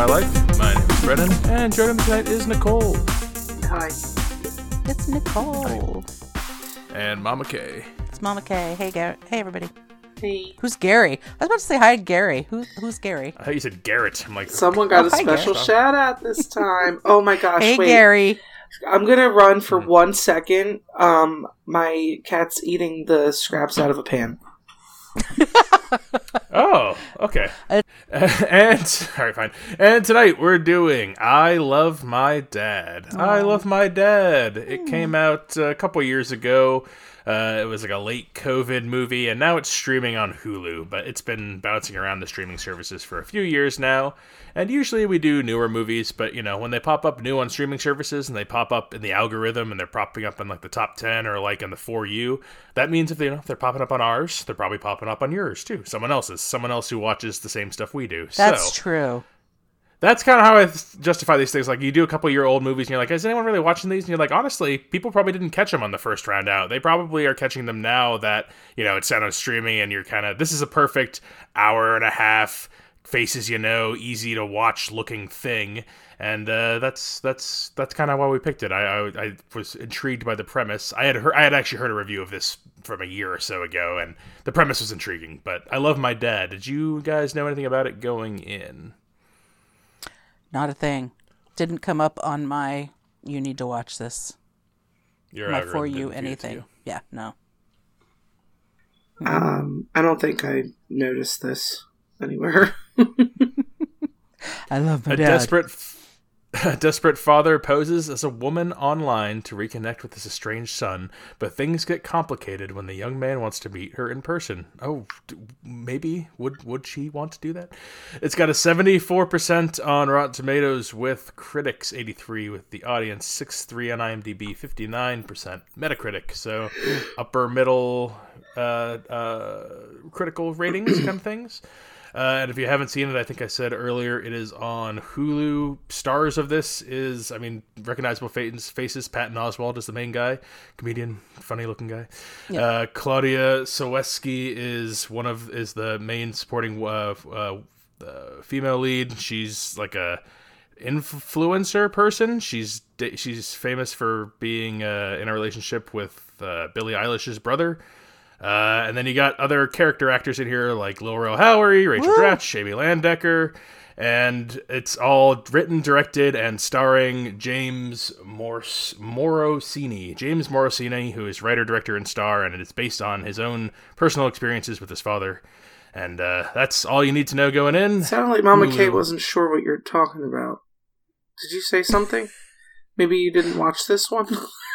Life. My name is Brennan, and joining me tonight is Nicole. Hi. It's Nicole. And Mama Kay. It's Mama Kay. Hey, Hey, everybody. Hey. Who's Gary? I was about to say hi to Gary. Who's Gary? I thought you said Garrett. I'm like, Someone got a hi, special Gary. shout out this time. Oh my gosh, Hey, wait. Gary. I'm gonna run for 1 second. My cat's eating the scraps out of a pan. oh, okay. And all right, fine. And tonight we're doing I Love My Dad. I Love My Dad. It came out a couple years ago. It was like a late COVID movie, and now it's streaming on Hulu, but it's been bouncing around the streaming services for a few years now. And usually we do newer movies, but you know, when they pop up new on streaming services and they pop up in the algorithm and they're popping up in like the top 10 or like in the For You, that means if they're popping up on ours, they're probably popping up on yours too. Someone else who watches the same stuff we do. That's true. That's kind of how I justify these things. Like, you do a couple year old movies and you're like, is anyone really watching these? And you're like, honestly, people probably didn't catch them on the first round out. They probably are catching them now that, you know, it's out on streaming and you're kind of, this is a perfect hour and a half, faces you know, easy to watch looking thing. And that's kind of why we picked it. I was intrigued by the premise. I had actually heard a review of this from a year or so ago, and the premise was intriguing. But I Love My Dad. Did you guys know anything about it going in? Not a thing. Didn't come up on my, you need to watch this. Your My algorithm For You didn't feed it to anything. you. Yeah, no. I don't think I noticed this anywhere. I love my A dad. desperate father poses as a woman online to reconnect with his estranged son, but things get complicated when the young man wants to meet her in person. Oh, maybe would she want to do that? It's got a 74% on Rotten Tomatoes with critics, 83 with the audience, 6.3 on IMDb, 59% Metacritic. So upper middle critical ratings kind of things. And if you haven't seen it, I think I said earlier, it is on Hulu. Stars of this is, recognizable faces. Patton Oswalt is the main guy, comedian, funny-looking guy. Yeah. Claudia Soweski is the main supporting female lead. She's like a influencer person. She's famous for being in a relationship with Billie Eilish's brother. And then you got other character actors in here like Lil Rel Howery, Rachel Dratch, Amy Landecker, and it's all written, directed, and starring James Morosini. James Morosini, who is writer, director, and star, and it's based on his own personal experiences with his father. And that's all you need to know going in. It sounded like Mama Hulu. Kay wasn't sure what you're talking about. Did you say something? Maybe you didn't watch this one?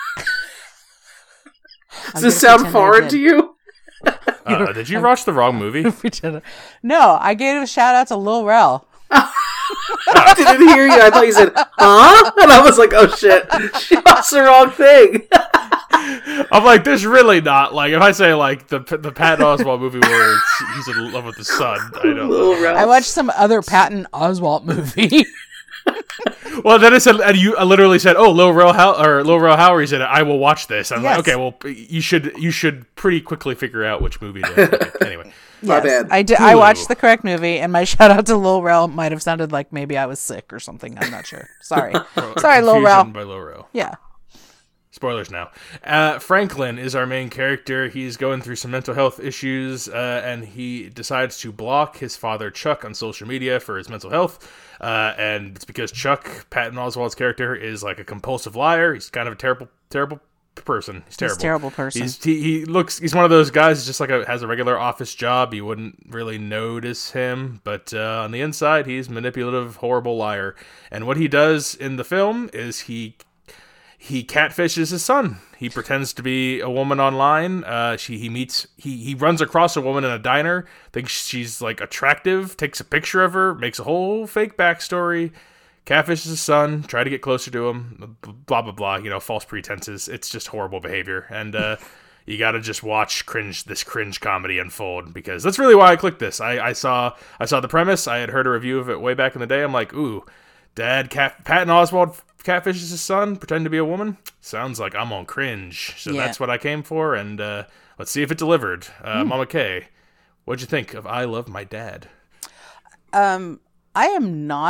Does this sound foreign to you? Did you watch the wrong movie? No, I gave a shout out to Lil Rel. I didn't hear you. I thought you said, huh? And I was like, oh shit. She watched the wrong thing. I'm like, there's really not, like, if I say, like, the Patton Oswalt movie where he's in love with his son, I don't know. I watched some other Patton Oswalt movie. Well, then I literally said, "Oh, Lil Rel Howery said, I will watch this." I'm like, okay, well, you should pretty quickly figure out which movie to pick. Anyway, my bad. I did. I watched the correct movie, and my shout out to Lil Rel might have sounded like maybe I was sick or something. I'm not sure. Sorry, Lil Rel. By Lil Rel. Yeah. Spoilers now. Franklin is our main character. He's going through some mental health issues, and he decides to block his father, Chuck, on social media for his mental health. And it's because Chuck, Patton Oswalt's character, is like a compulsive liar. He's kind of a terrible person. He's terrible. He's a terrible person. He's one of those guys who's just like has a regular office job. You wouldn't really notice him, but on the inside, he's manipulative, horrible liar. And what he does in the film is he catfishes his son. He pretends to be a woman online. He runs across a woman in a diner, thinks she's like attractive, takes a picture of her, makes a whole fake backstory, catfishes his son, try to get closer to him, blah, blah, blah, false pretenses. It's just horrible behavior. And you gotta just watch this cringe comedy unfold, because that's really why I clicked this. I saw the premise. I had heard a review of it way back in the day. I'm like, ooh, Patton Oswalt catfishes his son, pretend to be a woman. Sounds like I'm on cringe. So that's what I came for, and let's see if it delivered. Mama Kay, what'd you think of I Love My Dad? I am not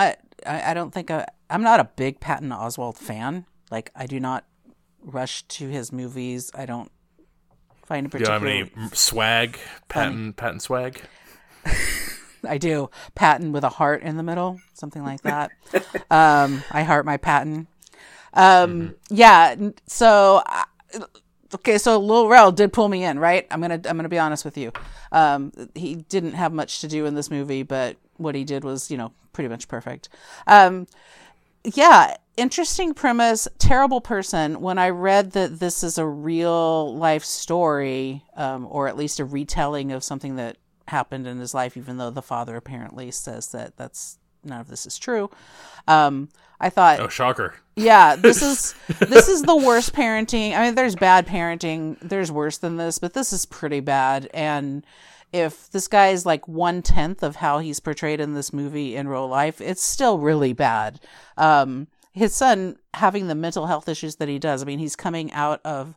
I don't think I'm not a big Patton Oswalt fan. Like, I do not rush to his movies. I don't find a particular. Do you have any swag? Patton swag? I do. Patton with a heart in the middle, something like that. I heart my Patton. Yeah. So, okay. So Lil Rel did pull me in, right? I'm gonna be honest with you. He didn't have much to do in this movie, but what he did was, pretty much perfect. Yeah. Interesting premise. Terrible person. When I read that this is a real life story, or at least a retelling of something that happened in his life, even though the father apparently says that none of this is true. I thought, oh, shocker. Yeah, this is the worst parenting. I mean, there's bad parenting. There's worse than this, but this is pretty bad. And if this guy is like 1/10 of how he's portrayed in this movie in real life, it's still really bad. His son having the mental health issues that he does. I mean, he's coming out of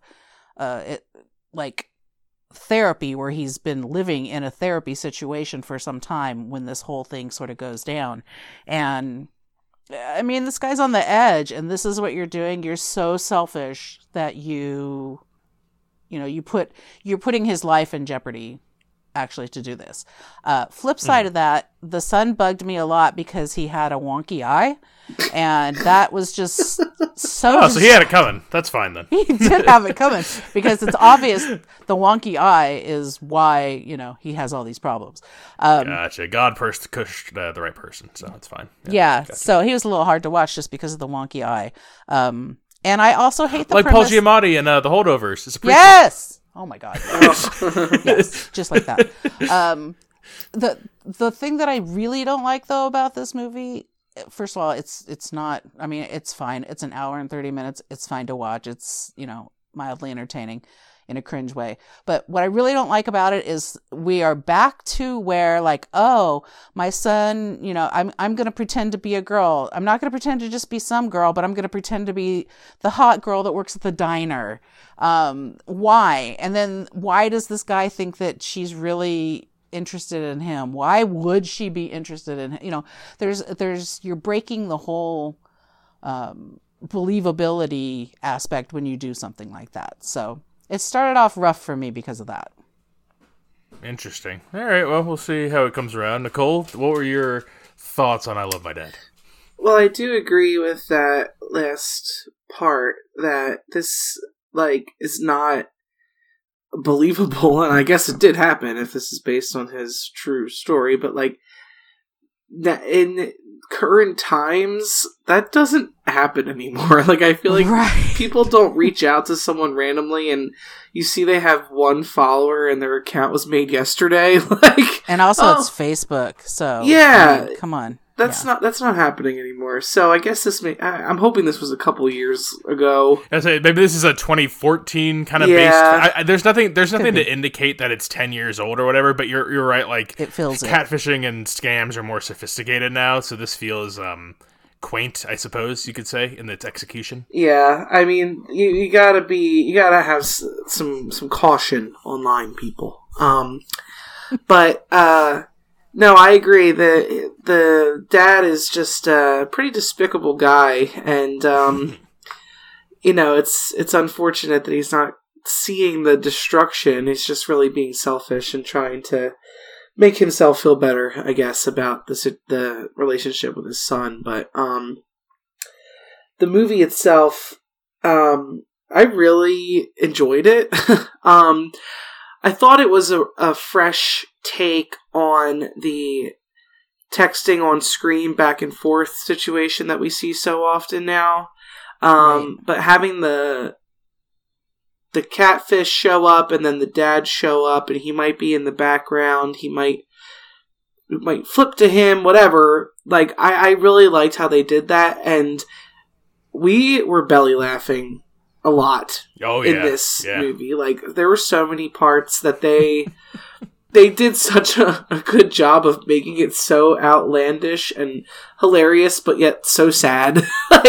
therapy, where he's been living in a therapy situation for some time when this whole thing sort of goes down. And I mean, this guy's on the edge, and this is what you're doing. You're so selfish that you're putting his life in jeopardy, actually, to do this. Flip side of that, the son bugged me a lot because he had a wonky eye, and that was just so... Oh, so he had it coming. That's fine, then. He did have it coming, because it's obvious the wonky eye is why, he has all these problems. Gotcha. God pushed the right person, so it's fine. Yeah, gotcha. So he was a little hard to watch just because of the wonky eye. And I also hate the premise... Paul Giamatti in The Holdovers. It's a prequel. Yes! Oh my God. Yes, just like that. The thing that I really don't like, though, about this movie, first of all, it's not, I mean, it's fine. It's an hour and 30 minutes. It's fine to watch. It's, mildly entertaining in a cringe way. But what I really don't like about it is we are back to where, like, oh, my son, I'm going to pretend to be a girl. I'm not going to pretend to just be some girl, but I'm going to pretend to be the hot girl that works at the diner. Why? And then why does this guy think that she's really interested in him? Why would she be interested in him? You're breaking the whole believability aspect when you do something like that. So it started off rough for me because of that. Interesting. All right, well, we'll see how it comes around. Nicole, what were your thoughts on I Love My Dad? Well, I do agree with that last part, that this, is not believable, and I guess it did happen if this is based on his true story, but, that in current times, that doesn't happen anymore. I feel like people don't reach out to someone randomly and you see they have one follower and their account was made yesterday. And also it's Facebook, so yeah, I mean, come on. That's not happening anymore. So I guess I'm hoping this was a couple years ago. I say maybe this is a 2014 kind of based. There's nothing to indicate that it's 10 years old or whatever. But you're right. It feels catfishing and scams are more sophisticated now. So this feels quaint, I suppose you could say, in its execution. Yeah, I mean you gotta have some caution online, people. But. No, I agree. The dad is just a pretty despicable guy, and it's unfortunate that he's not seeing the destruction. He's just really being selfish and trying to make himself feel better, I guess, about the relationship with his son. But the movie itself, I really enjoyed it. I thought it was a fresh take on the texting on screen back and forth situation that we see so often now. But having the catfish show up and then the dad show up and he might be in the background, he might flip to him, whatever. I really liked how they did that, and we were belly laughing a lot in this movie. There were so many parts that they did such a good job of making it so outlandish and hilarious, but yet so sad.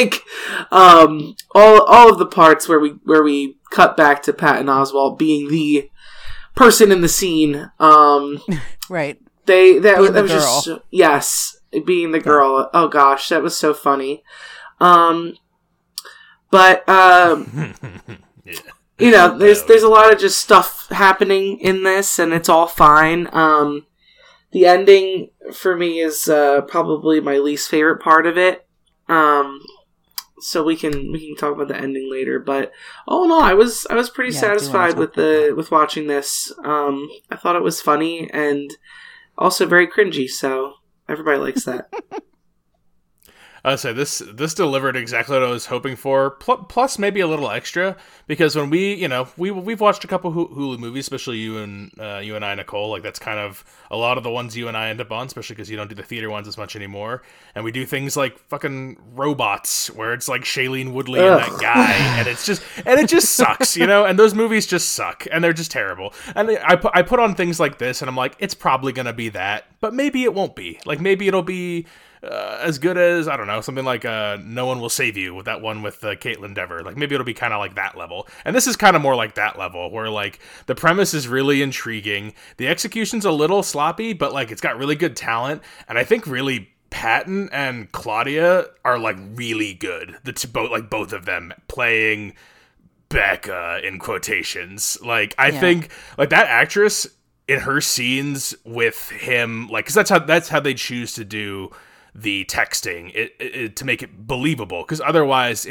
All of the parts where we cut back to Patton Oswalt being the person in the scene. Right. That was just, yes. being the girl. Oh gosh, that was so funny. But Yeah. you know, there's a lot of just stuff happening in this, and it's all fine. The ending for me is probably my least favorite part of it. So we can talk about the ending later. But no, I was pretty satisfied with watching this. I thought it was funny and also very cringy. So everybody likes that. I would say this delivered exactly what I was hoping for, plus maybe a little extra, because when we've watched a couple Hulu movies, especially you and I, Nicole, like that's kind of a lot of the ones you and I end up on, especially because you don't do the theater ones as much anymore, and we do things like fucking Robots, where it's like Shailene Woodley and that guy, and it just sucks, and those movies just suck, and they're just terrible, and I put on things like this, and I'm like, it's probably gonna be that, but maybe it won't be, like maybe it'll be as good as, I don't know, something like No One Will Save You, with that one with Caitlin Dever. Like, maybe it'll be kind of like that level. And this is kind of more like that level, where, like, the premise is really intriguing. The execution's a little sloppy, but, like, it's got really good talent. And I think really Patton and Claudia are, like, really good. Both of them playing Becca, in quotations. Like, I think, like, that actress in her scenes with him, like, because that's how they choose to do the texting it to make it believable, because otherwise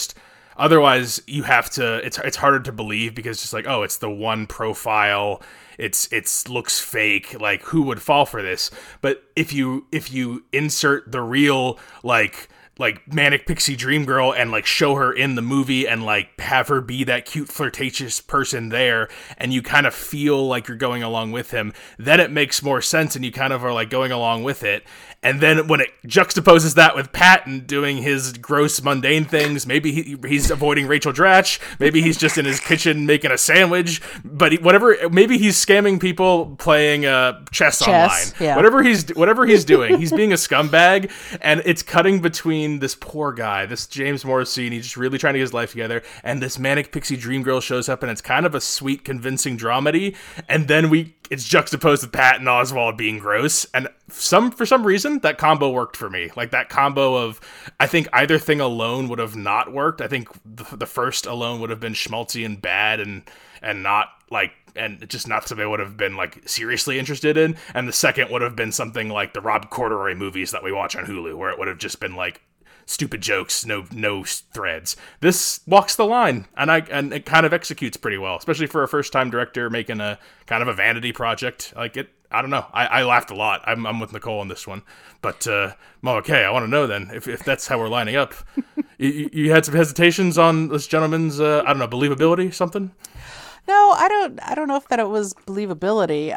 you have to, it's harder to believe, because just like, oh, it's the one profile, it's looks fake, like who would fall for this? But if you insert the real like manic pixie dream girl and like show her in the movie and like have her be that cute flirtatious person there, and you kind of feel like you're going along with him, then it makes more sense and you kind of are like going along with it. And then when it juxtaposes that with Patton doing his gross mundane things, maybe he's avoiding Rachel Dratch, maybe he's just in his kitchen making a sandwich, but maybe he's scamming people playing chess online. Yeah. Whatever he's doing, he's being a scumbag, and it's cutting between this poor guy, this James Morrissey, and he's just really trying to get his life together, and this manic pixie dream girl shows up, and it's kind of a sweet, convincing dramedy, and then it's juxtaposed with Patton Oswalt being gross, and for some reason that combo worked for me. Like that combo of, I think either thing alone would have not worked. I think the first alone would have been schmaltzy and bad and not like, and just not something I would have been like seriously interested in, and the second would have been something like the Rob Corddry movies that we watch on Hulu, where it would have just been like stupid jokes, no threads. This walks the line, and it kind of executes pretty well, especially for a first-time director making a kind of a vanity project. Like it, I don't know. I laughed a lot. I'm with Nicole on this one, but okay. I want to know then if that's how we're lining up. you had some hesitations on this gentleman's I don't know, believability, something. No, I don't know if that it was believability.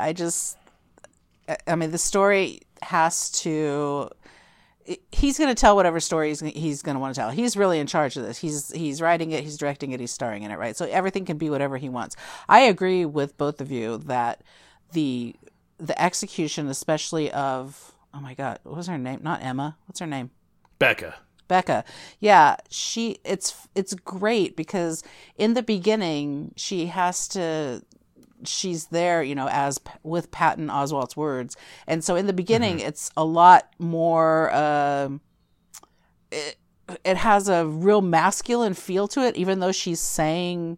I mean, the story has to. He's going to tell whatever story he's going to want to tell. He's really in charge of this. He's writing it, he's directing it, he's starring in it, right? So everything can be whatever he wants. I agree with both of you that the execution, especially of, oh my God, what was her name? Not Emma. What's her name? Becca. Yeah, it's great, because in the beginning she's there, as with Patton Oswalt's words. And so in the beginning, it's a lot more, it has a real masculine feel to it, even though she's saying,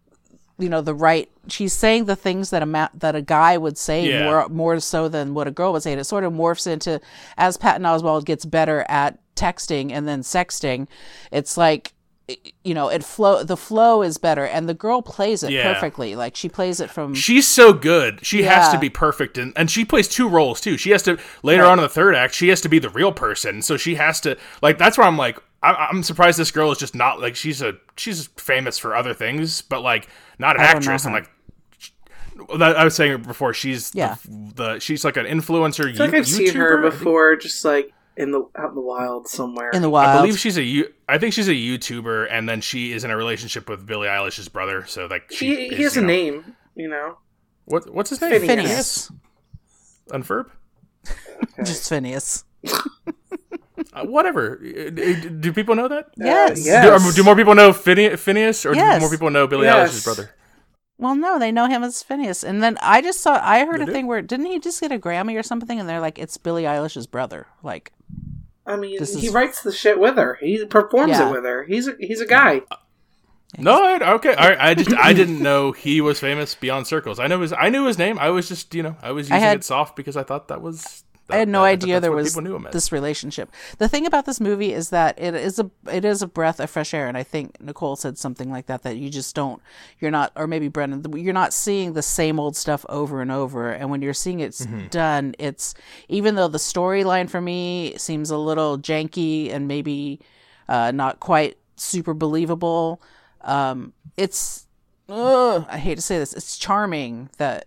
she's saying the things that a guy would say more so than what a girl would say. And it sort of morphs into, as Patton Oswalt gets better at texting and then sexting, it's like, the flow is better, and the girl plays it perfectly. Like she plays it from. She's so good. She has to be perfect, and she plays two roles too. She has to later on in the third act. She has to be the real person. So she has to That's where I'm like, I'm surprised this girl is just not like she's famous for other things, but like not an actress. I'm like. I was saying it before. She's she's like an influencer. I feel like I've seen her before, just like out in the wild somewhere. In the wild, I believe I think she's a YouTuber, and then she is in a relationship with Billie Eilish's brother. So like he has a name, What's his name? Phineas. Unferb? Okay. Just Phineas. Whatever. Do people know that? Yes. Do more people know Phineas, or do more people know Billie Eilish's brother? Well, no, they know him as Phineas. And then I heard a thing where, didn't he just get a Grammy or something? And they're like, it's Billie Eilish's brother. Like, I mean, he writes the shit with her. He performs it with her. He's a guy. No, okay. All right. I didn't know he was famous beyond Circles. I knew his name. I was just, I was using it soft because I thought that was. I had no idea there was this relationship. The thing about this movie is that it is a breath of fresh air, and I think Nicole said something like that you just don't, you're not, or maybe Brendan, you're not seeing the same old stuff over and over, and when you're seeing it done, it's, even though the storyline for me seems a little janky and maybe not quite super believable, it's, I hate to say this, it's charming that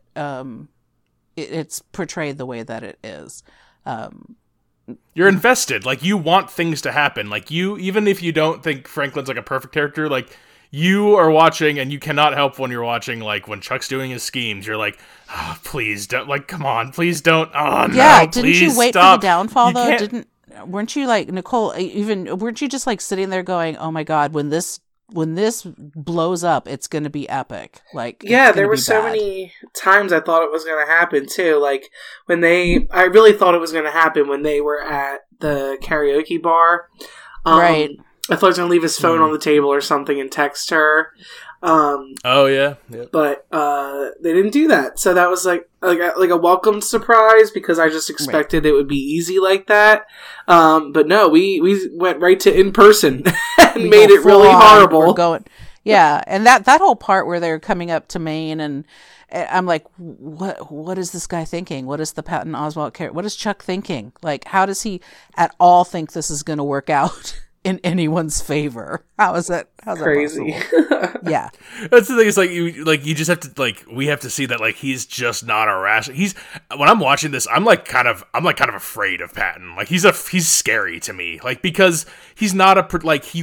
it's portrayed the way that it is. You're invested. Like, you want things to happen. Like, even if you don't think Franklin's like a perfect character, like, you are watching and you cannot help when you're watching, like, when Chuck's doing his schemes, you're like, oh, please don't, like, come on, please don't. Oh, no, yeah, please didn't you wait stop. for the downfall, though? Weren't you, like, Nicole, weren't you just, like, sitting there going, oh my God, when this blows up, it's going to be epic. Like, yeah, there were so many times I thought it was going to happen too. Like I really thought it was going to happen when they were at the karaoke bar. Right. I thought he was going to leave his phone on the table or something and text her. Oh yeah. Yep. But they didn't do that, so that was like a welcome surprise because I just expected it would be easy like that. But no, we went right to in person and made it really horrible. Yeah, and that whole part where they're coming up to Maine, and I'm like, what is this guy thinking? What is the Patton Oswalt character? What is Chuck thinking? Like, how does he at all think this is going to work out in anyone's favor? How's that crazy? Yeah, that's the thing. It's you just have to, we have to see that, like, he's just not a rational. When I'm watching this, I'm kind of afraid of Patton. Like, he's scary to me, like, because he's not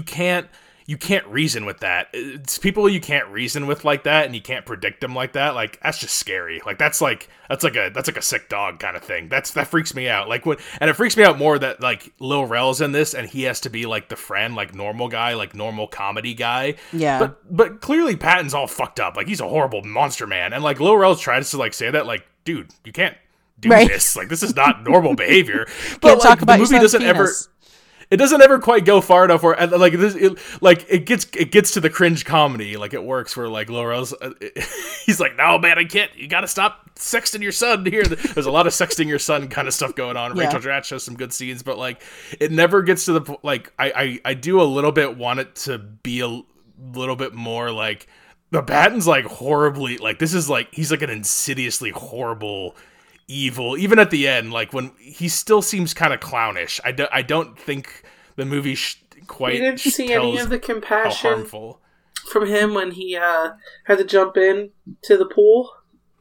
you can't reason with that. It's people you can't reason with like that, and you can't predict them like that. Like, that's just scary. Like, that's like a sick dog kind of thing. That freaks me out. Like, and it freaks me out more that, like, Lil Rel's in this, and he has to be like the friend, like, normal guy, like, normal comedy guy. Yeah. But clearly Patton's all fucked up. Like, he's a horrible monster man, and, like, Lil Rel tries to, like, say that, like, dude, you can't do this. Like, this is not normal behavior. But, like, talk about the movie doesn't ever. It doesn't ever quite go far enough where, like, it gets to the cringe comedy. Like, it works where, like, Laurel's, he's like, no, man, I can't. You got to stop sexting your son here. There's a lot of sexting your son kind of stuff going on. Yeah. Rachel Dratch shows some good scenes, but, like, it never gets to the, like, I do a little bit want it to be a little bit more, like, the Patton's, like, horribly, like, this is, like, he's, like, an insidiously horrible evil, even at the end, like, when he still seems kind of clownish. I don't think the movie quite. You didn't see any of the compassion from him when he had to jump in to the pool.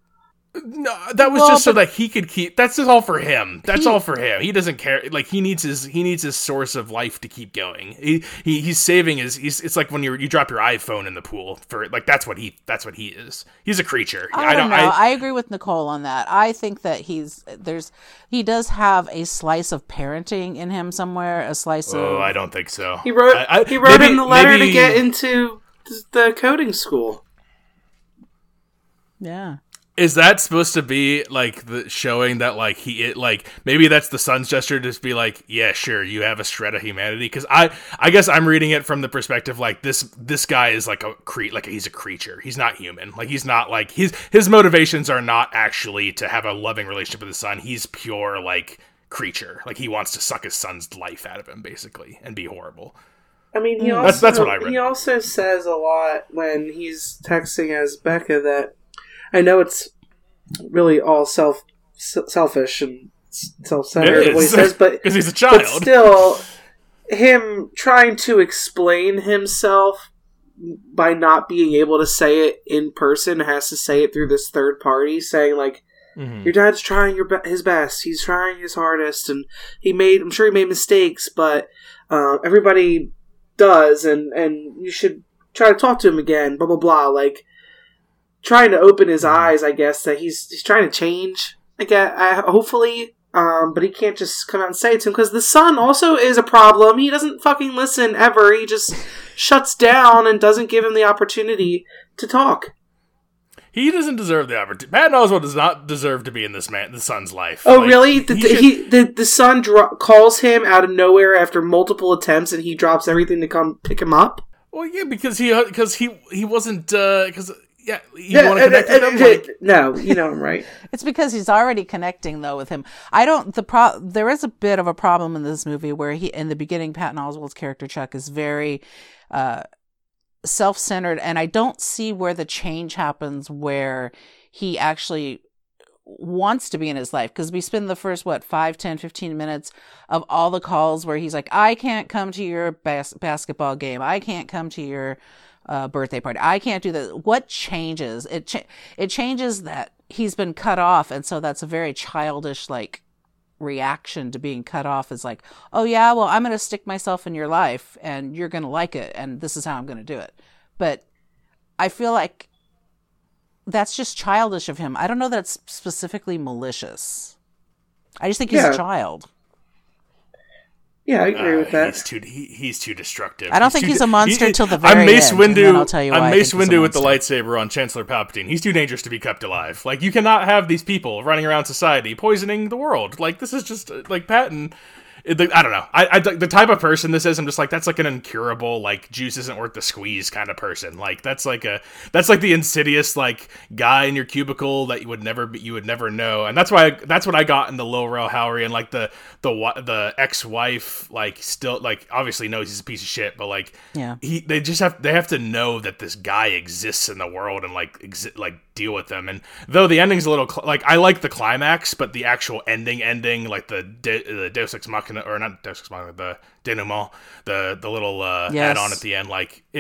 No, that was just so that he could keep. That's just all for him. That's all for him. He doesn't care. Like, he needs his source of life to keep going. He's saving his. It's like when you drop your iPhone in the pool for, like, that's what he is. He's a creature. I don't know. I agree with Nicole on that. I think that he does have a slice of parenting in him somewhere. A slice of. Oh, I don't think so. He wrote in the letter to get into the coding school. Yeah. Is that supposed to be, like, the showing that, like, maybe that's the son's gesture to just be like, yeah, sure, you have a shred of humanity? Because I guess I'm reading it from the perspective, like, this guy is like he's a creature. He's not human. Like, he's not, like, his motivations are not actually to have a loving relationship with his son. He's pure, like, creature. Like, he wants to suck his son's life out of him, basically, and be horrible. I mean, that's what I read. He also says a lot when he's texting as Becca that, I know it's really all selfish and self-centered, what he says, but because he's a child. But still, him trying to explain himself by not being able to say it in person, has to say it through this third party, saying, like, your dad's trying his best, he's trying his hardest, and I'm sure he made mistakes, but everybody does, and you should try to talk to him again, blah blah blah, like, trying to open his eyes, I guess, that he's trying to change, hopefully, but he can't just come out and say it to him, because the son also is a problem. He doesn't fucking listen ever. He just shuts down and doesn't give him the opportunity to talk. He doesn't deserve the opportunity. Patton Oswalt does not deserve to be in the son's life. Oh, like, really? The son calls him out of nowhere after multiple attempts, and he drops everything to come pick him up? Well, yeah, because he wasn't you want to connect with him? Like... No, you know him, right? It's because he's already connecting though with him. There is a bit of a problem in this movie where in the beginning, Patton Oswalt's character Chuck is very self-centered, and I don't see where the change happens where he actually wants to be in his life, because we spend the first 5, 10, 15 minutes of all the calls where he's like, I can't come to your basketball game, I can't come to your birthday party, I can't do that. What changes? It changes that he's been cut off, and so that's a very childish reaction to being cut off. Is like, oh yeah, well, I'm going to stick myself in your life and you're going to like it, and this is how I'm going to do it. But I feel like that's just childish of him. I don't know that it's specifically malicious. I just think he's a child. Yeah, I agree with that. He's too destructive. I don't think he's a monster till the very end. Windu, I'll tell you why. I'm Mace Windu with the lightsaber on Chancellor Palpatine. He's too dangerous to be kept alive. Like, you cannot have these people running around society poisoning the world. Like, this is just Patton. I don't know. I the type of person this is, I'm just like, that's like an incurable, juice isn't worth the squeeze kind of person. Like, that's like the insidious guy in your cubicle that you would never know. And that's what I got in the Lil Rel Howery, and the ex-wife still obviously knows he's a piece of shit, but yeah, they have to know that this guy exists in the world and deal with them. And though the ending's a little I like the climax, but the actual ending the Deus Ex Machina, or not Deus Ex Machina, the denouement, the little add-on at the end,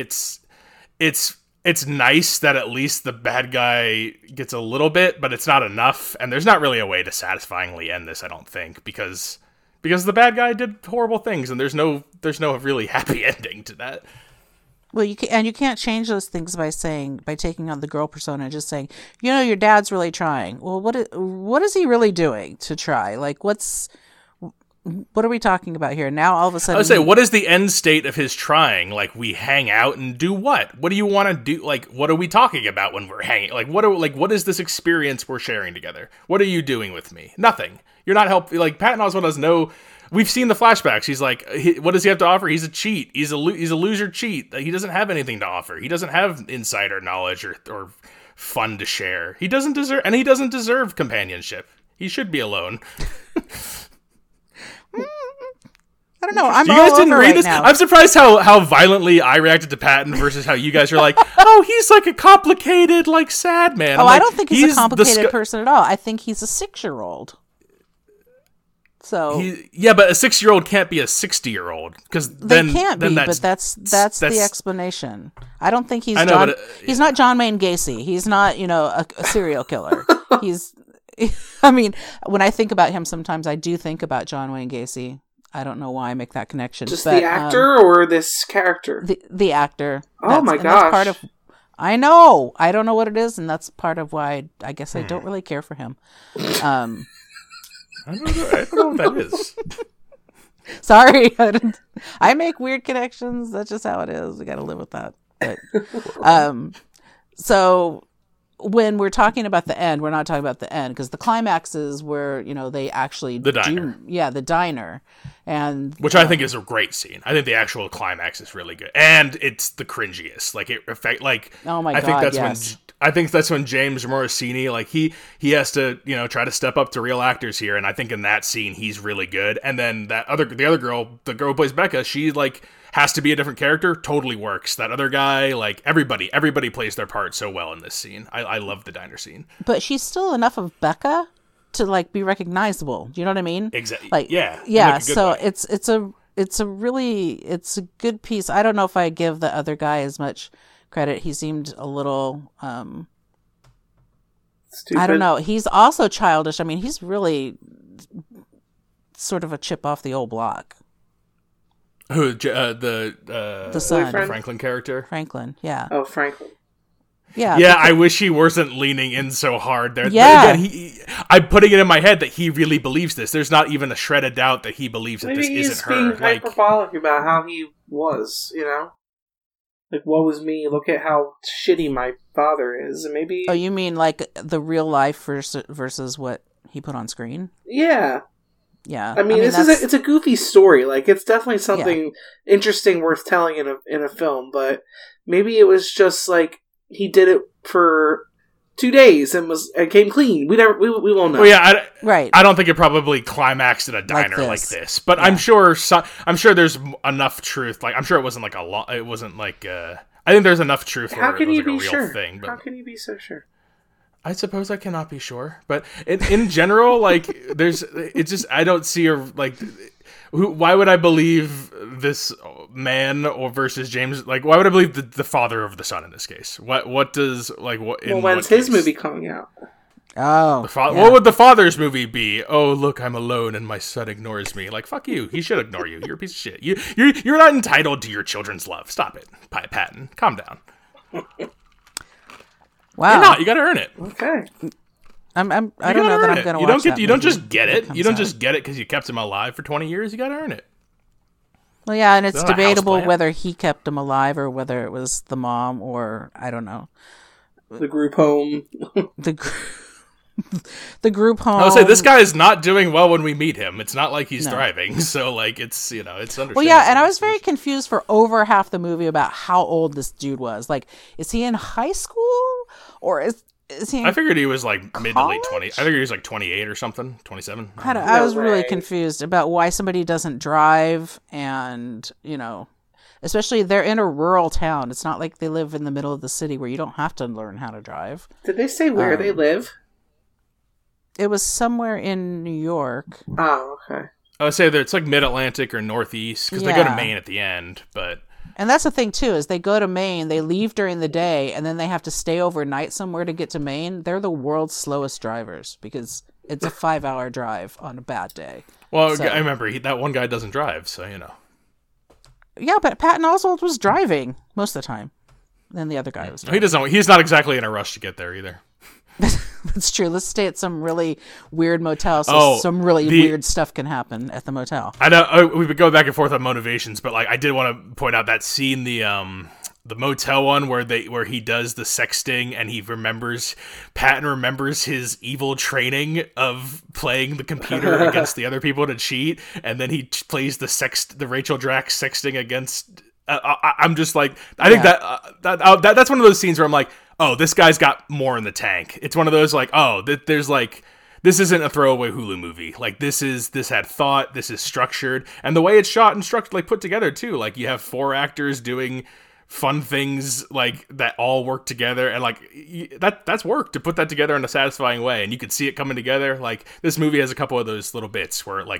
it's nice that at least the bad guy gets a little bit, but it's not enough, and there's not really a way to satisfyingly end this, I don't think, because the bad guy did horrible things, and there's no really happy ending to that. Well, you can't change those things by taking on the girl persona and just saying, your dad's really trying. Well, what is he really doing to try? What are we talking about here? Now all of a sudden, I would say, what is the end state of his trying? We hang out and do what? What do you want to do? What are we talking about when we're hanging? What is this experience we're sharing together? What are you doing with me? Nothing. You're not helping. Patton Oswalt has no. We've seen the flashbacks. He's what does he have to offer? He's a cheat. He's a loser cheat. He doesn't have anything to offer. He doesn't have insider knowledge or fun to share. He doesn't deserve companionship. He should be alone. I don't know. You guys didn't read this? Now. I'm surprised how violently I reacted to Patton versus how you guys are like, oh, he's a complicated, sad man. I don't think he's a complicated person at all. I think he's a 6-year-old. So but a 6-year-old can't be a 60-year-old, because they can't be. But that's the explanation. I don't think he's he's not John Wayne Gacy. He's not a serial killer. He's. I mean, when I think about him, sometimes I do think about John Wayne Gacy. I don't know why I make that connection. Just the actor or this character? The actor. Oh my gosh! Part of. I know. I don't know what it is, and that's part of why I guess I don't really care for him. I don't know what that is. Sorry, I make weird connections. That's just how it is. We got to live with that. But, so when we're talking about the end, we're not talking about the end, because the climax is where they actually the diner. The diner, and which I think is a great scene. I think the actual climax is really good, and it's the cringiest. Oh my god! I think that's when James Morosini, he has to, try to step up to real actors here, and I think in that scene he's really good. And then the other girl, the girl who plays Becca, she has to be a different character, totally works. That other guy, everybody plays their part so well in this scene. I love the diner scene. But she's still enough of Becca to be recognizable. Do you know what I mean? Exactly. Yeah. So way. it's a good piece. I don't know if I give the other guy as much credit. He seemed a little stupid. I don't know. He's also childish. I mean, he's really sort of a chip off the old block. Who the son, the Franklin character? Franklin, yeah. Oh, Franklin. Yeah. Yeah, I wish he wasn't leaning in so hard there. Yeah. Again, I'm putting it in my head that he really believes this. There's not even a shred of doubt that he believes that this isn't her. Maybe he's being hyperbolic about how he was, Like, woe is me, look at how shitty my father is. And maybe... Oh, you mean like the real life versus what he put on screen? Yeah. Yeah. I mean it's a goofy story. Like, it's definitely something interesting worth telling in a film, but maybe it was just like he did it for 2 days and came clean. We won't know. Well, yeah, right. I don't think it probably climaxed at a diner like this, but I'm sure there's enough truth. Like, I'm sure it wasn't like it wasn't like I think there's enough truth for it was like a real thing. But how can you be so sure? I suppose I cannot be sure, but in general, like, I don't see her, like, why would I believe this man versus James? Like, why would I believe the father of the son in this case? What does, like, what? Well, when's his movie coming out? Oh, what would the father's movie be? Oh, look, I'm alone and my son ignores me. Like, fuck you. He should ignore you. You're a piece of shit. You're not entitled to your children's love. Stop it, Patton. Calm down. Wow. You're not. You got to earn it. Okay. I don't know that I'm going to watch that. You don't just get it. You don't just get it because you kept him alive for 20 years. You got to earn it. Well, yeah, and it's debatable whether he kept him alive or whether it was the mom or I don't know. The group home. The group home. I'll say this guy is not doing well when we meet him. It's not like he's thriving. So, like, it's, it's understandable. Well, yeah, and I was very confused for over half the movie about how old this dude was. Like, is he in high school or is he in I figured he was like mid to late 20. I college? figured he was like 28 or something, 27. I was really confused about why somebody doesn't drive and, especially they're in a rural town. It's not like they live in the middle of the city where you don't have to learn how to drive. Did they say where they live? It was somewhere in New York. Oh, okay. I would say that it's like mid-Atlantic or Northeast because they go to Maine at the end, but... And that's the thing, too, is they go to Maine, they leave during the day, and then they have to stay overnight somewhere to get to Maine. They're the world's slowest drivers because it's a 5-hour drive on a bad day. Well, I remember that one guy doesn't drive, so, Yeah, but Patton Oswalt was driving most of the time. Then the other guy was driving. He's not exactly in a rush to get there either. That's true. Let's stay at some really weird motel so some really weird stuff can happen at the motel. I know we would go back and forth on motivations, but like I did want to point out that scene, the motel one where he does the sexting and Patton remembers his evil training of playing the computer against the other people to cheat, and then he plays the Rachel Dratch sexting against. I'm just like, I think that's one of those scenes where I'm like, oh, this guy's got more in the tank. It's one of those like, oh, there's like, this isn't a throwaway Hulu movie. Like this had thought, this is structured, and the way it's shot and structured, like put together too. Like you have 4 actors doing fun things like that all work together, and like that's work to put that together in a satisfying way, and you can see it coming together. Like this movie has a couple of those little bits where like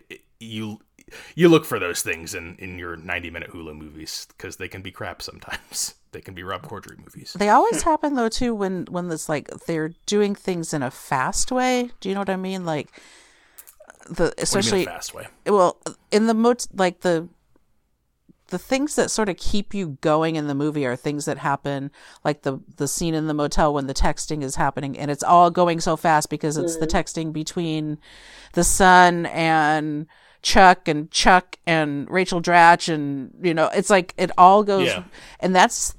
you look for those things in your 90-minute Hulu movies because they can be crap sometimes. They can be Rob Corddry movies. They always happen though too when it's like they're doing things in a fast way. Do you know what I mean? Like especially what do you mean a fast way. Well, in the the things that sort of keep you going in the movie are things that happen, like the scene in the motel when the texting is happening, and it's all going so fast because it's the texting between the son and Chuck and Rachel Dratch, and it's like it all goes, and that's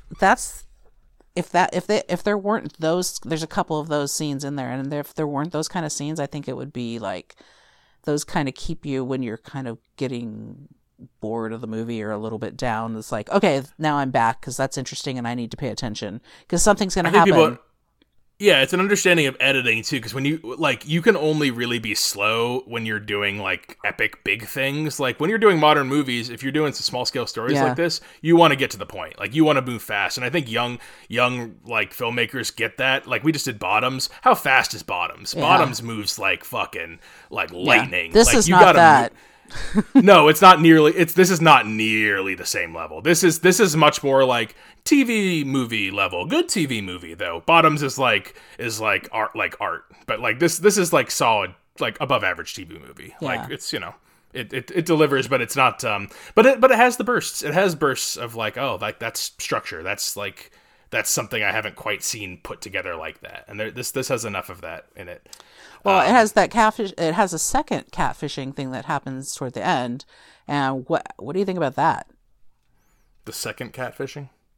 if there weren't those, there's a couple of those scenes in there, and if there weren't those kind of scenes, I think it would be like those kind of keep you when you're kind of getting bored of the movie or a little bit down. It's like, okay, now I'm back because that's interesting and I need to pay attention because something's going to happen. It's an understanding of editing too, because when you can only really be slow when you're doing like epic big things. Like when you're doing modern movies, if you're doing some small scale stories like this, you want to get to the point. Like you want to move fast, and I think young like filmmakers get that. Like we just did Bottoms. How fast is Bottoms? Bottoms moves like fucking like lightning. This like, is not that. No, it's not nearly. This is not nearly the same level. This is much more like TV movie level. Good TV movie though. Bottoms is like art, but like this is like solid, like above average TV movie. Yeah. Like it's it delivers, but it's not. But it has the bursts. It has bursts of like, oh, like that's structure. That's something I haven't quite seen put together like that. And this has enough of that in it. Well, it has that catfish. It has a second catfishing thing that happens toward the end. And what do you think about that? The second catfishing?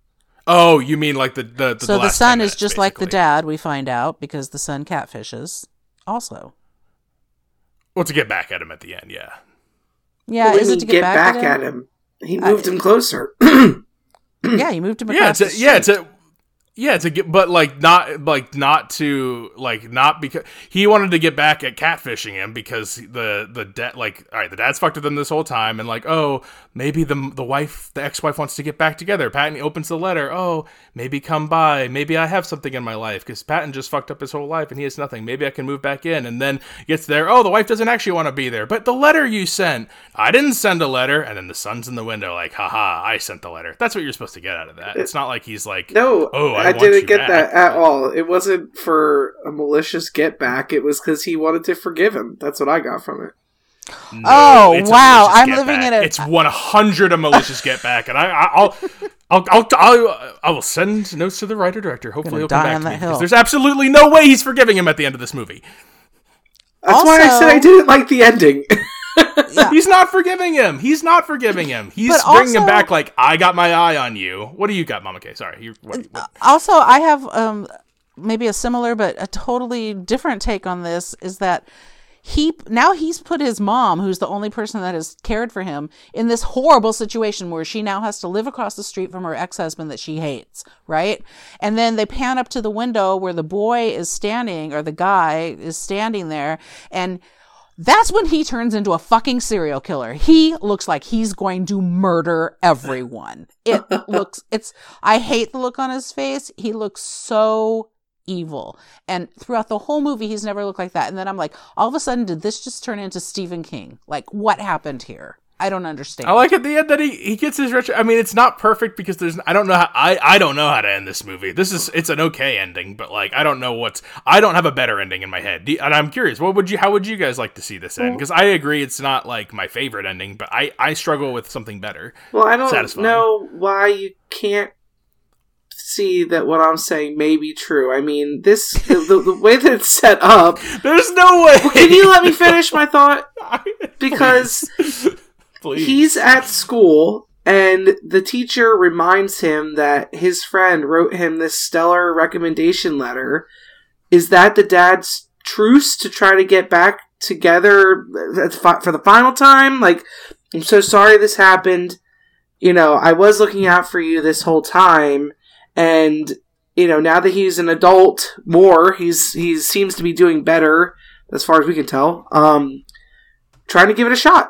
Oh, you mean like the So the last son 10 is minutes, just like the basically. dad, we find out, because the son catfishes also. Well, to get back at him at the end, yeah. Yeah, When is he it to get back at him? He moved him closer. Yeah, he moved him Yeah, across the street. to get, but not because he wanted to get back at catfishing him because the dad, like, all right, the dad's fucked with him this whole time, and like, oh, maybe the ex-wife wants to get back together. Patton opens the letter. Oh, maybe come by. Maybe I have something in my life because Patton just fucked up his whole life and he has nothing. Maybe I can move back in. And then gets there. Oh, the wife doesn't actually want to be there, but the letter you sent, I didn't send a letter. And then the son's in the window, like, haha, I sent the letter. That's what you're supposed to get out of that. It's not like he's like, No, oh, I want didn't you get back. that at all. It wasn't for a malicious get back. It was because he wanted to forgive him. That's what I got from it. No, Oh, it's a wow, malicious I'm get living back. in a- It's 100 a malicious get back, and I will send notes to the writer director. Hopefully, he'll come die back on to me that because hill. there's absolutely no way he's forgiving him at the end of this movie. That's why I said I didn't like the ending. Yeah. He's not forgiving him. He's not forgiving him. He's But bringing him also- back like, I got my eye on you. What do you got, Mama K? Sorry. What? Also, I have maybe a similar but a totally different take on this, is that he's put his mom, who's the only person that has cared for him, in this horrible situation where she now has to live across the street from her ex-husband that she hates, right? And then they pan up to the window where the boy is standing, or the guy is standing there, and that's when he turns into a fucking serial killer. He looks like he's going to murder everyone. I hate the look on his face. He looks so evil. And throughout the whole movie, he's never looked like that. And then I'm like, all of a sudden, did this just turn into Stephen King? Like, what happened here? I don't understand. I like at the end that he gets his retro. I mean, it's not perfect because I don't know how to end this movie. It's an okay ending, but like I don't have a better ending in my head. And I'm curious, how would you guys like to see this end? Because I agree it's not like my favorite ending, but I struggle with something better. Well, I don't Satisfying. know why you can't see that what I'm saying may be true. I mean, the way that it's set up. There's no way. Well, can you let me finish my thought? Because Please. he's at school, and the teacher reminds him that his friend wrote him this stellar recommendation letter. Is that the dad's truce to try to get back together for the final time? Like, I'm so sorry this happened. You know, I was looking out for you this whole time, and you know, now that he's an adult, he seems to be doing better as far as we can tell. Trying to give it a shot.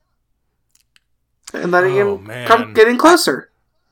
And letting him come getting closer.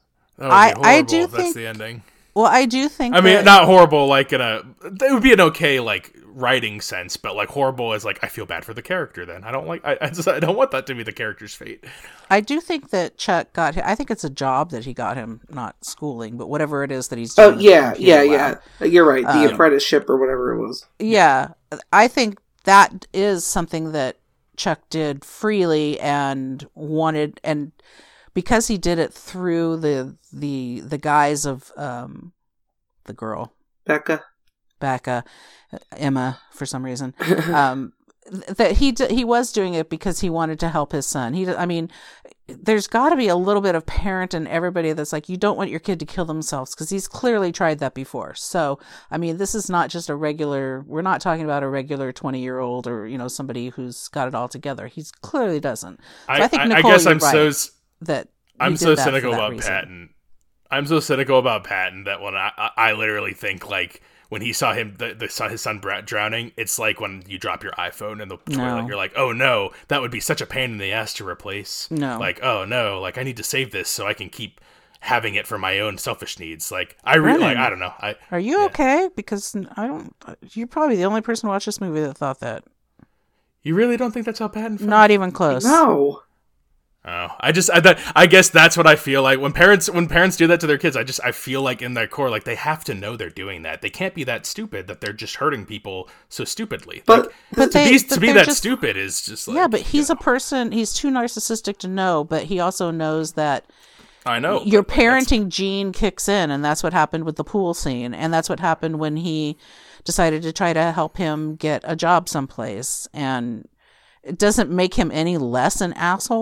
I do that's think the ending. Well, I do think. I mean, that, not horrible. Like it would be an okay like writing sense, but like horrible is like I feel bad for the character. Then I don't like. I don't want that to be the character's fate. I do think that Chuck got him. I think it's a job that he got him, not schooling, but whatever it is that he's doing. Oh yeah. You're right. The apprenticeship or whatever it was. Yeah, I think that is something that Chuck did freely and wanted, and because he did it through the guise of the girl Becca, Emma, for some reason, that he was doing it because he wanted to help his son. I mean, there's got to be a little bit of parent in everybody that's like, you don't want your kid to kill themselves, because he's clearly tried that before. So, I mean, this is not just we're not talking about a regular 20-year-old or, you know, somebody who's got it all together. He clearly doesn't. So I think Nicole, guess you're I'm right so that I'm he so did that cynical for that about reason. Patton. I'm so cynical about Patton that when I literally think like when he saw saw his son drowning, it's like when you drop your iPhone in the toilet. You're like, oh no, that would be such a pain in the ass to replace. No. Like, oh no, like I need to save this so I can keep having it for my own selfish needs. Like I really like, I don't know. Are you okay? Because you're probably the only person to watch this movie that thought that. You really don't think that's how Patton felt? Not even close. No. Oh, I guess that's what I feel like when parents do that to their kids. I feel like in their core, like they have to know they're doing that. They can't be that stupid that they're just hurting people so stupidly. But to be that stupid is just like, yeah. But he's a person. He's too narcissistic to know. But he also knows that. I know your parenting gene kicks in, and that's what happened with the pool scene, and that's what happened when he decided to try to help him get a job someplace. And it doesn't make him any less an asshole,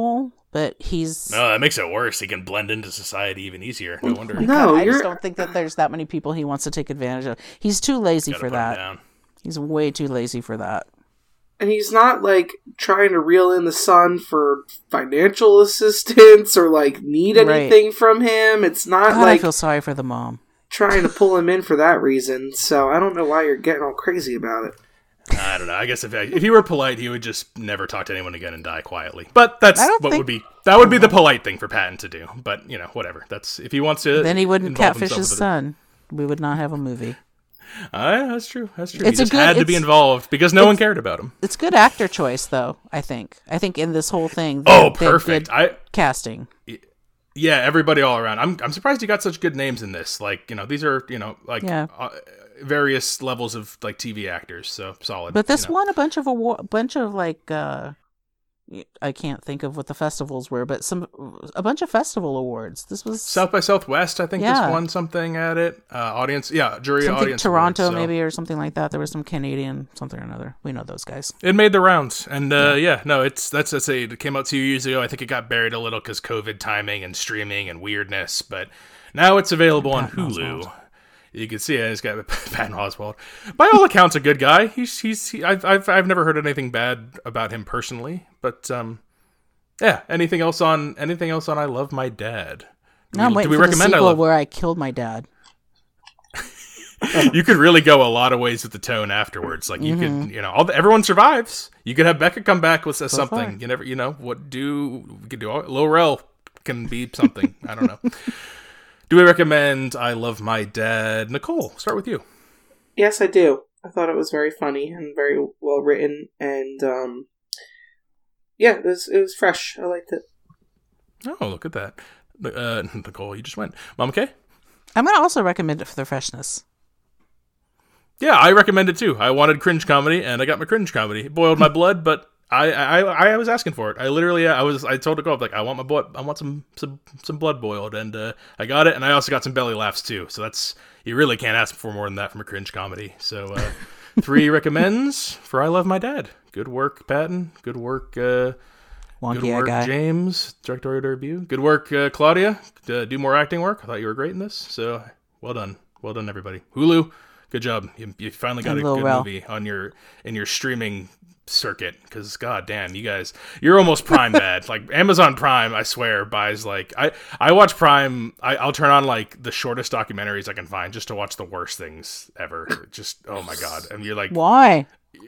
but he's... No, that makes it worse. He can blend into society even easier. No wonder. No, I just don't think that there's that many people he wants to take advantage of. He's too lazy for that. He's way too lazy for that. And he's not, like, trying to reel in the son for financial assistance or, like, need anything from him. It's not God, like... I feel sorry for the mom. Trying to pull him in for that reason. So I don't know why you're getting all crazy about it. I don't know. I guess if he were polite, he would just never talk to anyone again and die quietly. But that's would be the polite thing for Patton to do. But whatever. That's if he wants to. Then he wouldn't catfish his son. We would not have a movie. That's true. He just had to be involved because no one cared about him. It's good actor choice, though. I think in this whole thing. Perfect. Casting. Yeah, everybody all around. I'm surprised you got such good names in this. Like these are various levels of like TV actors, so solid. But this won a bunch of like I can't think of what the festivals were, but a bunch of festival awards. This was South by Southwest. I think this won something at it. Jury audience. Toronto awards, maybe or something like that. There was some Canadian something or another. We know those guys. It made the rounds, and it came out 2 years ago. I think it got buried a little because COVID timing and streaming and weirdness, but now it's available on Hulu. Oswald. You can see it. He's got Patton Oswalt. By all accounts, a good guy. I've never heard anything bad about him personally. But anything else on I Love My Dad? I'm waiting for the sequel where I killed my dad. You could really go a lot of ways with the tone afterwards. Like you could, everyone survives. You could have Becca come back with something. Far. You never, we could do Lorel can be something. I don't know. Do we recommend I Love My Dad? Nicole, start with you. Yes, I do. I thought it was very funny and very well written, and it was fresh. I liked it. Oh, look at that. Nicole, you just went. Mama Kay? I'm going to also recommend it for the freshness. Yeah, I recommend it too. I wanted cringe comedy, and I got my cringe comedy. It boiled my blood, but I was asking for it. I literally I told Nicole, like, I want some blood boiled, and I got it, and I also got some belly laughs too. So that's, you really can't ask for more than that from a cringe comedy. So 3 recommends for I Love My Dad. Good work, Patton. Good work, good work, guy. James. Directorial debut. Good work, Claudia. Do more acting work. I thought you were great in this. So well done, everybody. Hulu, good job. You finally got a good movie in your streaming circuit, because god damn, you guys, you're almost Prime bad. Like Amazon Prime, I swear, buys like I watch Prime. I'll turn on like the shortest documentaries I can find just to watch the worst things ever. Just oh my god, and you're like, why?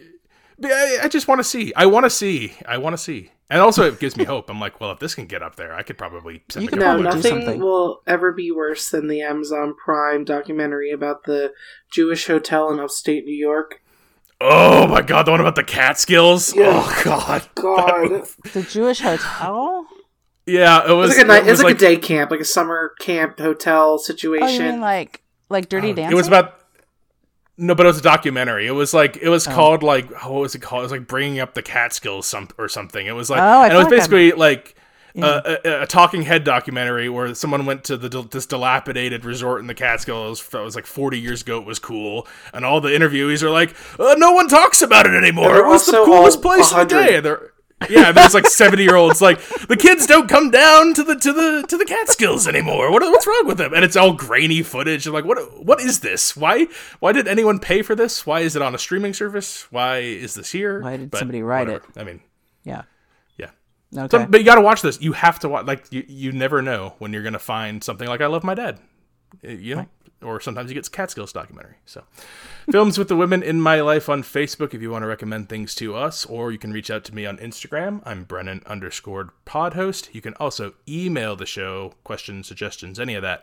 I just want to see. I want to see. And also, it gives me hope. I'm like, well, if this can get up there, I could probably send a couple. Nothing will ever be worse than the Amazon Prime documentary about the Jewish hotel in upstate New York. Oh my god, the one about the Catskills? Yeah. Oh god. The Jewish hotel? Yeah, it was like a day camp, like a summer camp hotel situation. Oh, you mean like Dirty Dancing? It was about... No, but it was a documentary. It was called like, what was it called? It was like Bringing Up the Catskills or something. It was like, and it was basically like a talking head documentary where someone went to this dilapidated resort in the Catskills that was like 40 years ago. It was cool, and all the interviewees are like, no one talks about it anymore. It was the coolest place in the day. There's like 70-year-olds like, the kids don't come down to the Catskills anymore. What's wrong with them? And it's all grainy footage. And like, what is this? Why did anyone pay for this? Why is it on a streaming service? Why is this here? Why did somebody write it? I mean, yeah. Okay. So, but you got to watch this. You have to watch. Like you never know when you're gonna find something like I Love My Dad. You know. Right. Or sometimes you get Catskills documentary. So, Films with the Women in My Life on Facebook if you want to recommend things to us, or you can reach out to me on Instagram. I'm Brennan_podhost. You can also email the show, questions, suggestions, any of that.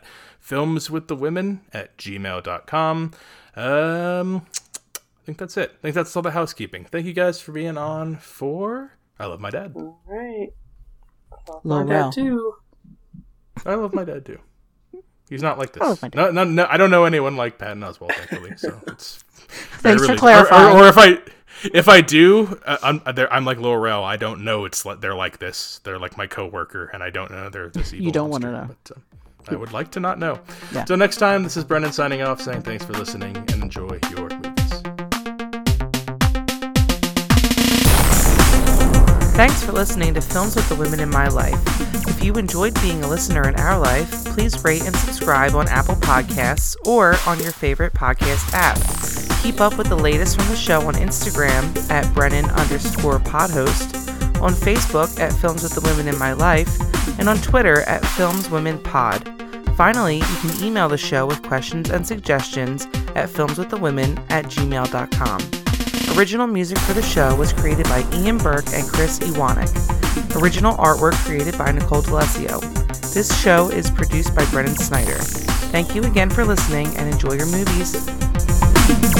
filmswiththewomen@gmail.com. I think that's it. I think that's all the housekeeping. Thank you guys for being on for I Love My Dad. All right. I love my dad too. I love my dad too. He's not like this. No, I don't know anyone like Patton Oswalt, thankfully. So it's thanks for clarifying. Or if I do, I'm like Laurel. I don't know. They're like this. They're like my coworker, and I don't know they're this evil. You don't want to know. But I would like to not know. Yeah. So next time, this is Brennan signing off, saying thanks for listening and enjoy your movies. Thanks for listening to Films with the Women in My Life. If you enjoyed being a listener in our life, please rate and subscribe on Apple Podcasts or on your favorite podcast app. Keep up with the latest from the show on Instagram at Brennan_podhost, on Facebook at Films with the Women in My Life, and on Twitter at FilmsWomenPod. Finally, you can email the show with questions and suggestions at filmswiththewomen@gmail.com. Original music for the show was created by Ian Burke and Chris Iwanek. Original artwork created by Nicole D'Alessio. This show is produced by Brennan Snyder. Thank you again for listening and enjoy your movies.